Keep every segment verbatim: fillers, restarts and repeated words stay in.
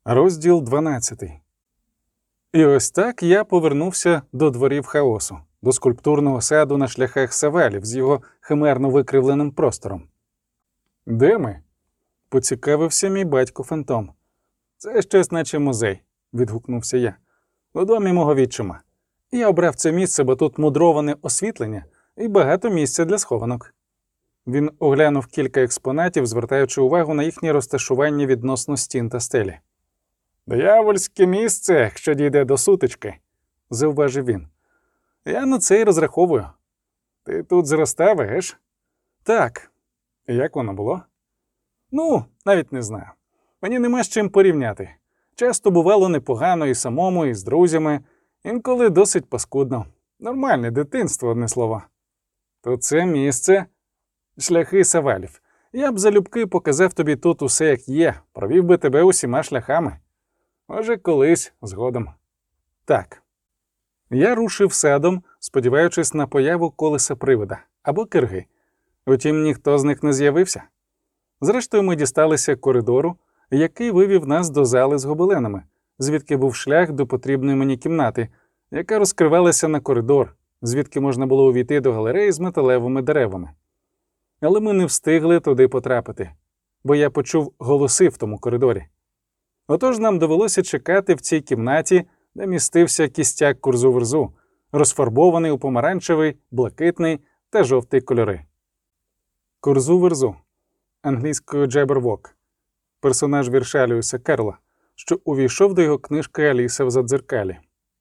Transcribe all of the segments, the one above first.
Розділ дванадцятий. І ось так я повернувся до дворів хаосу, до скульптурного саду на шляхах Савелів з його химерно викривленим простором. «Де ми?» – поцікавився мій батько Фантом. «Це щось наче музей», – відгукнувся я. «У домі мого відчима. Я обрав це місце, бо тут мудроване освітлення і багато місця для схованок». Він оглянув кілька експонатів, звертаючи увагу на їхнє розташування відносно стін та стелі. «Диявольське місце, якщо дійде до сутички», – зауважив він. «Я на це й розраховую. Ти тут зростав, еш?» «Так». «Як воно було?» «Ну, навіть не знаю. Мені нема з чим порівняти. Часто бувало непогано і самому, і з друзями. Інколи досить паскудно. Нормальне дитинство, одне слово». «То це місце?» «Шляхи Савелів. Я б залюбки показав тобі тут усе як є, провів би тебе усіма шляхами. Може, колись, згодом». Так. Я рушив садом, сподіваючись на появу колеса привида або кирги. Утім, ніхто з них не з'явився. Зрештою, ми дісталися коридору, який вивів нас до зали з гобеленами, звідки був шлях до потрібної мені кімнати, яка розкривалася на коридор, звідки можна було увійти до галереї з металевими деревами. Але ми не встигли туди потрапити, бо я почув голоси в тому коридорі. Отож нам довелося чекати в цій кімнаті, де містився кістяк Курзу-Верзу, розфарбований у помаранчевий, блакитний та жовтий кольори. Курзу-Верзу, англійською Джабервок, персонаж вірша Льюіса Керрола, що увійшов до його книжки «Аліса в Задзеркалі».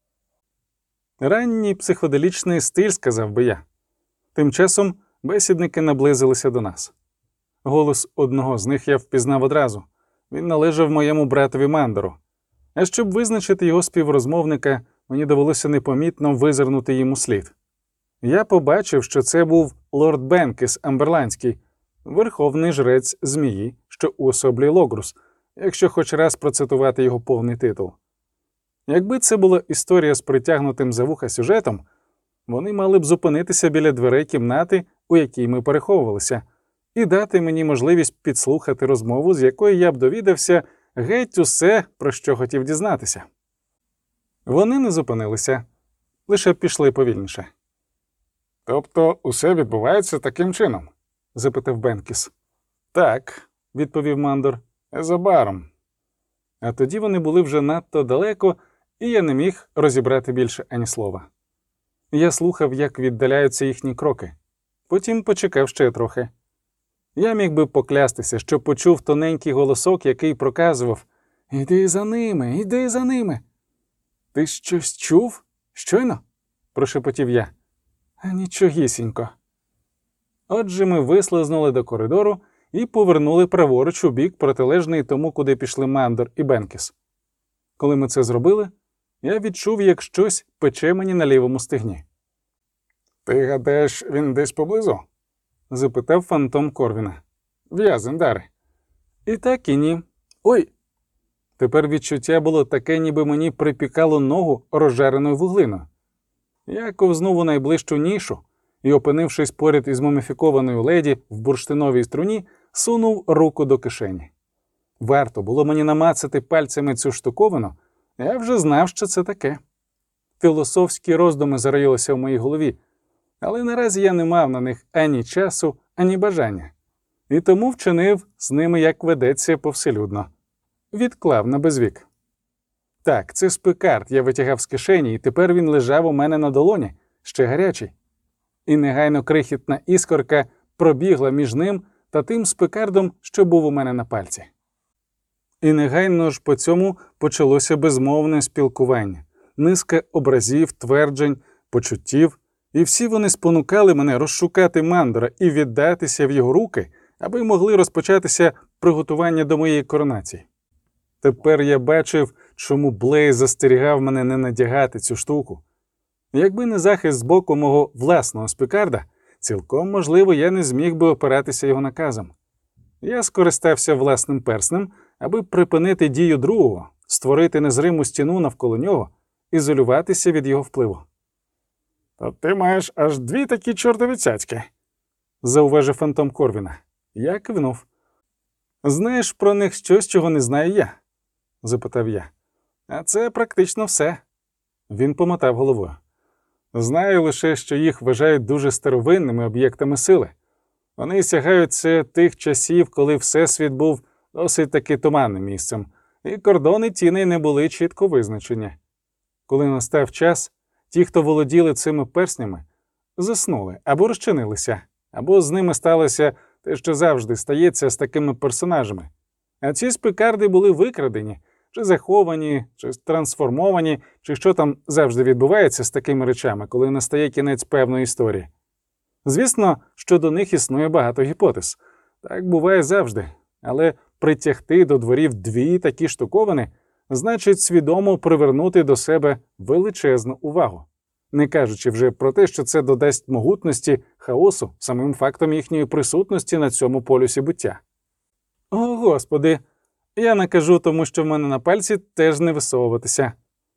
Ранній психоделічний стиль, сказав би я. Тим часом бесідники наблизилися до нас. Голос одного з них я впізнав одразу. Він належав моєму братові Мандору. А щоб визначити його співрозмовника, мені довелося непомітно визирнути йому слід. Я побачив, що це був лорд Бенкіс Амберландський, верховний жрець змії, що уособлює Логрус, якщо хоч раз процитувати його повний титул. Якби це була історія з притягнутим за вуха сюжетом, вони мали б зупинитися біля дверей кімнати, у якій ми переховувалися, і дати мені можливість підслухати розмову, з якої я б довідався геть усе, про що хотів дізнатися. Вони не зупинилися, лише пішли повільніше. «Тобто усе відбувається таким чином?» – запитав Бенкіс. «Так», – відповів Мандор, – «незабаром». А тоді вони були вже надто далеко, і я не міг розібрати більше ані слова. Я слухав, як віддаляються їхні кроки. Потім почекав ще трохи. Я міг би поклястися, що почув тоненький голосок, який проказував «Іди за ними, іди за ними». «Ти щось чув? Щойно?» – прошепотів я. «Нічогісінько». Отже, ми вислизнули до коридору і повернули праворуч у бік, протилежний тому, куди пішли Мандор і Бенкіс. Коли ми це зробили, я відчув, як щось пече мені на лівому стегні. «Ти гадаєш, він десь поблизу?» – запитав Фантом Корвіна. «В'язень, Даре». «І так, і ні. Ой!» Тепер відчуття було таке, ніби мені припікало ногу розжареною вуглиною. Я ковзнув у найближчу нішу і, опинившись поряд із муміфікованою леді в бурштиновій струні, сунув руку до кишені. Варто було мені намацати пальцями цю штуковину, я вже знав, що це таке. Філософські роздуми зароїлися в моїй голові, але наразі я не мав на них ані часу, ані бажання. І тому вчинив з ними, як ведеться, повселюдно. Відклав на безвік. Так, це спикард я витягав з кишені, і тепер він лежав у мене на долоні, ще гарячий. І негайно крихітна іскорка пробігла між ним та тим спикардом, що був у мене на пальці. І негайно ж по цьому почалося безмовне спілкування. Низка образів, тверджень, почуттів, і всі вони спонукали мене розшукати Мандора і віддатися в його руки, аби могли розпочатися приготування до моєї коронації. Тепер я бачив, чому Блейз застерігав мене не надягати цю штуку. Якби не захист з боку мого власного спікарда, цілком можливо, я не зміг би опиратися його наказом. Я скористався власним перснем, аби припинити дію другого, створити незриму стіну навколо нього, ізолюватися від його впливу. «То ти маєш аж дві такі чортові цяцьки», – зауважив Фантом Корвіна. Я кивнув. «Знаєш про них щось, чого не знаю я?» – запитав я. А це практично все. Він помотав головою. Знаю лише, що їх вважають дуже старовинними об'єктами сили. Вони сягають це тих часів, коли Всесвіт був досить таки туманним місцем, і кордони тіней не були чітко визначені. Коли настав час, ті, хто володіли цими перснями, заснули або розчинилися, або з ними сталося те, що завжди стається з такими персонажами. А ці спікарди були викрадені, чи заховані, чи трансформовані, чи що там завжди відбувається з такими речами, коли настає кінець певної історії. Звісно, що до них існує багато гіпотез. Так буває завжди. Але притягти до дворів дві такі штуковини значить свідомо привернути до себе величезну увагу. Не кажучи вже про те, що це додасть могутності хаосу самим фактом їхньої присутності на цьому полюсі буття. О, Господи! Я накажу, тому що в мене на пальці теж не висовуватися.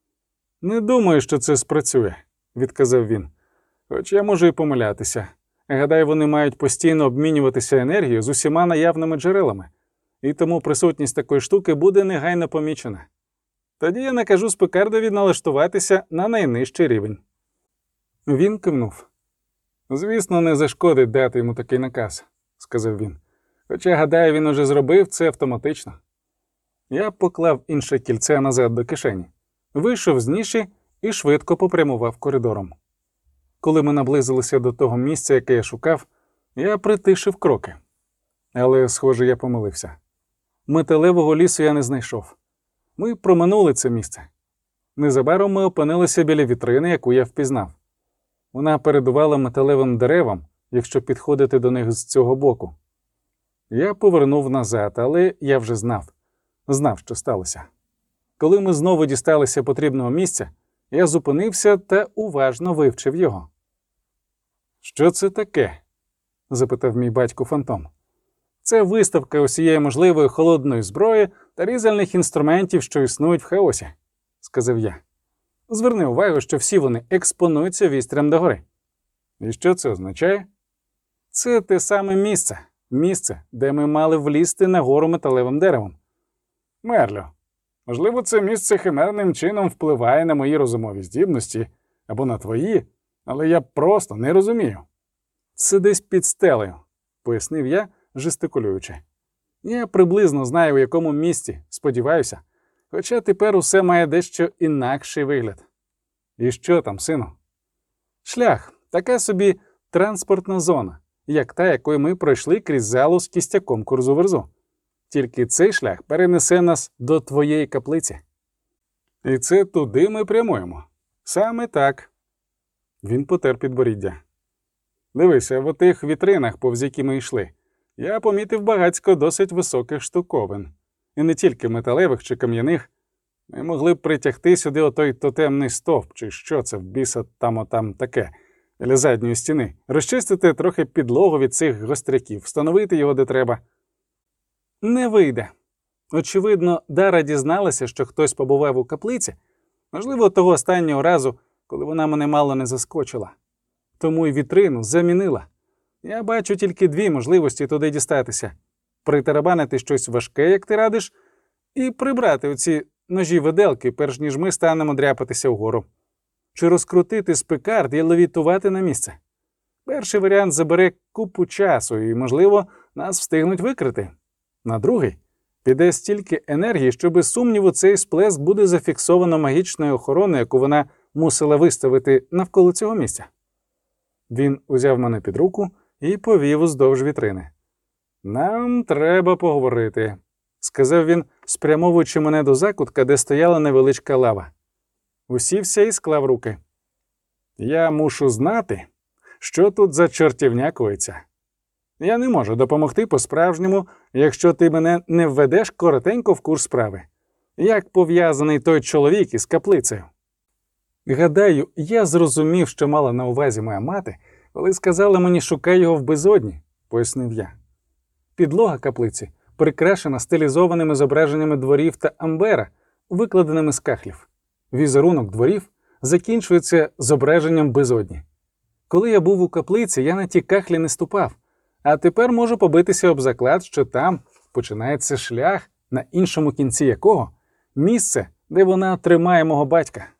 Не думаю, що це спрацює, відказав він. Хоч я можу і помилятися. Гадаю, вони мають постійно обмінюватися енергією з усіма наявними джерелами. І тому присутність такої штуки буде негайно помічена. Тоді я накажу Спикардові налаштуватися на найнижчий рівень. Він кивнув. Звісно, не зашкодить дати йому такий наказ, сказав він. Хоча, гадаю, він уже зробив це автоматично. Я поклав інше кільце назад до кишені, вийшов з ніші і швидко попрямував коридором. Коли ми наблизилися до того місця, яке я шукав, я притишив кроки. Але, схоже, я помилився. Металевого лісу я не знайшов. Ми проминули це місце. Незабаром ми опинилися біля вітрини, яку я впізнав. Вона передувала металевим деревам, якщо підходити до них з цього боку. Я повернув назад, але я вже знав. Знав, що сталося. Коли ми знову дісталися потрібного місця, я зупинився та уважно вивчив його. «Що це таке?» – запитав мій батько Фантом. «Це виставка усієї можливої холодної зброї та різальних інструментів, що існують в хаосі», – сказав я. «Зверни увагу, що всі вони експонуються вістрям догори». «І що це означає?» «Це те саме місце, місце, де ми мали влізти на гору металевим деревом». «Мерло, можливо, це місце химерним чином впливає на мої розумові здібності або на твої, але я просто не розумію». «Це десь під стелею», – пояснив я, жестикулюючи. «Я приблизно знаю, у якому місці, сподіваюся, хоча тепер усе має дещо інакший вигляд». «І що там, сину?» «Шлях, така собі транспортна зона, як та, якою ми пройшли крізь залу з кістяком Курзу-Верзу. Тільки цей шлях перенесе нас до твоєї каплиці». «І це туди ми прямуємо?» «Саме так». Він потер підборіддя. «Дивися, в отих вітринах, повз які ми йшли, я помітив багацько досить високих штуковин. І не тільки металевих чи кам'яних. Ми могли б притягти сюди отой тотемний стовп, чи що це в біса там-отам таке, біля задньої стіни, розчистити трохи підлогу від цих гостряків, встановити його де треба». «Не вийде. Очевидно, Дара дізналася, що хтось побував у каплиці, можливо, того останнього разу, коли вона мене мало не заскочила. Тому й вітрину замінила. Я бачу тільки дві можливості туди дістатися. Притарабанити щось важке, як ти радиш, і прибрати оці ножі-виделки, перш ніж ми станемо дряпатися вгору. Чи розкрутити спикард і левітувати на місце. Перший варіант забере купу часу і, можливо, нас встигнуть викрити. На другий піде стільки енергії, що без сумніву цей сплеск буде зафіксовано магічною охороною, яку вона мусила виставити навколо цього місця». Він узяв мене під руку і повів уздовж вітрини. «Нам треба поговорити», – сказав він, спрямовуючи мене до закутка, де стояла невеличка лава. Усівся і склав руки. «Я мушу знати, що тут за чортівня коїться. Я не можу допомогти по-справжньому, якщо ти мене не введеш коротенько в курс справи. Як пов'язаний той чоловік із каплицею?» «Гадаю, я зрозумів, що мала на увазі моя мати, коли сказала мені «шукай його в безодні», – пояснив я. Підлога каплиці прикрашена стилізованими зображеннями дворів та амбера, викладеними з кахлів. Візерунок дворів закінчується зображенням безодні. Коли я був у каплиці, я на ті кахлі не ступав, а тепер можу побитися об заклад, що там починається шлях, на іншому кінці якого Місце, де вона тримає мого батька.